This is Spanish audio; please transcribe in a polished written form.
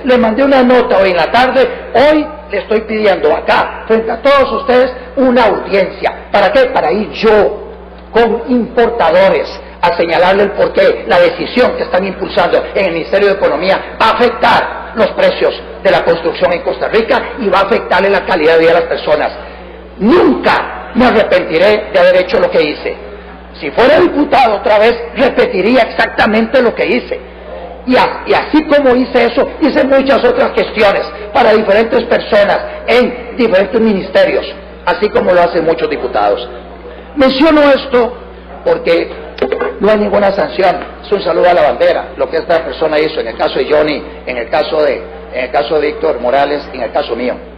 le mandé una nota hoy en la tarde, hoy le estoy pidiendo acá, frente a todos ustedes, una audiencia. ¿Para qué? Para ir yo con importadores a señalarle el porqué la decisión que están impulsando en el Ministerio de Economía va a afectar los precios de la construcción en Costa Rica y va a afectarle la calidad de vida de las personas. Nunca me arrepentiré de haber hecho lo que hice. Si fuera diputado otra vez, repetiría exactamente lo que hice. Y así como hice eso, hice muchas otras gestiones para diferentes personas en diferentes ministerios, así como lo hacen muchos diputados. Menciono esto porque no hay ninguna sanción, es un saludo a la bandera, lo que esta persona hizo en el caso de Johnny, en el caso de Víctor Morales, en el caso mío.